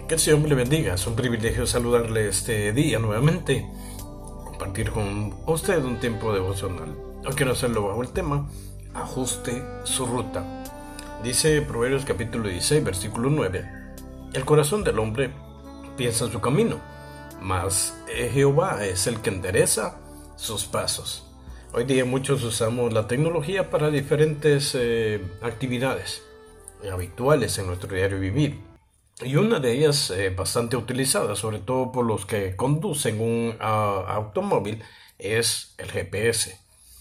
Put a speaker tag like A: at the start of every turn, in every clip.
A: Que el Señor me le bendiga. Es un privilegio saludarle este día nuevamente, compartir con usted un tiempo devocional. Hoy quiero hacerlo bajo el tema ajuste su ruta. Dice Proverbios capítulo 16 versículo 9: el corazón del hombre piensa en su camino, mas Jehová es el que endereza sus pasos. Hoy día muchos usamos la tecnología para diferentes actividades habituales en nuestro diario vivir. Y una de ellas bastante utilizada, sobre todo por los que conducen un automóvil, es el GPS.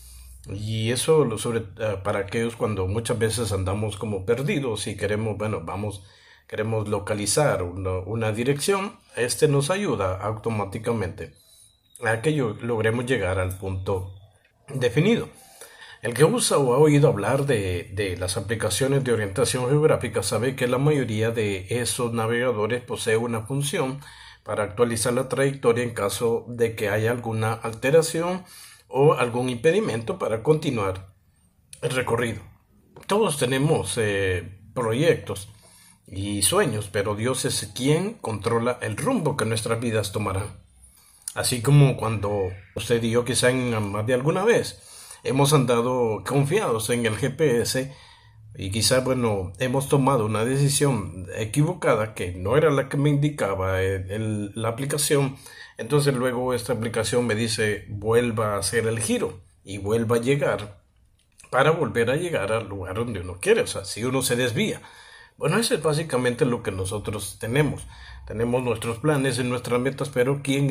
A: Y eso para aquellos cuando muchas veces andamos como perdidos y queremos localizar una dirección, este nos ayuda automáticamente a que logremos llegar al punto definido. El que usa o ha oído hablar de las aplicaciones de orientación geográfica sabe que la mayoría de esos navegadores posee una función para actualizar la trayectoria en caso de que haya alguna alteración o algún impedimento para continuar el recorrido. Todos tenemos proyectos y sueños, pero Dios es quien controla el rumbo que nuestras vidas tomarán. Así como cuando usted y yo quizá más de alguna vez hemos andado confiados en el GPS y quizá hemos tomado una decisión equivocada que no era la que me indicaba la aplicación. Entonces luego esta aplicación me dice vuelva a hacer el giro y vuelva a llegar para volver a llegar al lugar donde uno quiere. O sea, si uno se desvía. Bueno, eso es básicamente lo que nosotros tenemos. Tenemos nuestros planes y nuestras metas, pero quien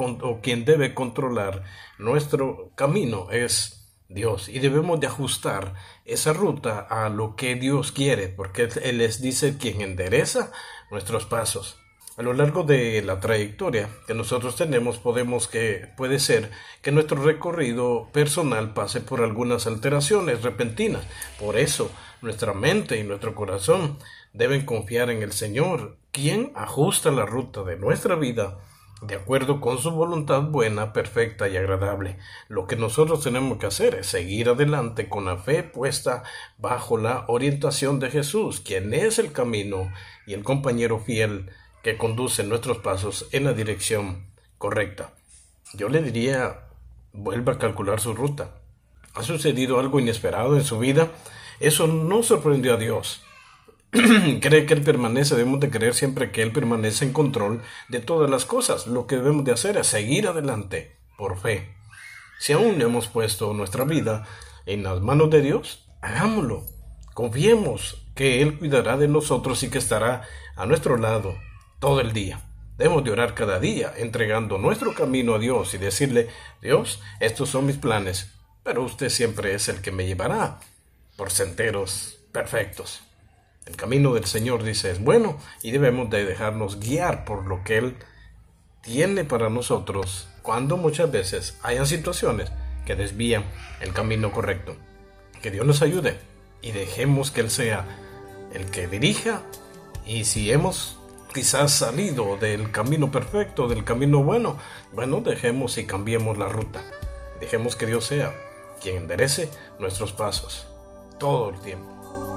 A: debe controlar nuestro camino es Dios, y debemos de ajustar esa ruta a lo que Dios quiere, porque Él dice quien endereza nuestros pasos. A lo largo de la trayectoria que nosotros tenemos puede ser que nuestro recorrido personal pase por algunas alteraciones repentinas. Por eso nuestra mente y nuestro corazón deben confiar en el Señor, quien ajusta la ruta de nuestra vida de acuerdo con su voluntad buena, perfecta y agradable. Lo que nosotros tenemos que hacer es seguir adelante con la fe puesta bajo la orientación de Jesús, quien es el camino y el compañero fiel que conduce nuestros pasos en la dirección correcta. Yo le diría, vuelva a calcular su ruta. ¿Ha sucedido algo inesperado en su vida? Eso no sorprendió a Dios. Cree que Él permanece, debemos de creer siempre que Él permanece en control de todas las cosas. Lo que debemos de hacer es seguir adelante por fe. Si aún no hemos puesto nuestra vida en las manos de Dios, hagámoslo. Confiemos que Él cuidará de nosotros y que estará a nuestro lado todo el día. Debemos de orar cada día, entregando nuestro camino a Dios y decirle, Dios, estos son mis planes, pero usted siempre es el que me llevará por senderos perfectos. El camino del Señor, dice, es bueno y debemos de dejarnos guiar por lo que Él tiene para nosotros cuando muchas veces hayan situaciones que desvían el camino correcto. Que Dios nos ayude y dejemos que Él sea el que dirija, y si hemos quizás salido del camino perfecto, del camino bueno, dejemos y cambiemos la ruta. Dejemos que Dios sea quien enderece nuestros pasos todo el tiempo.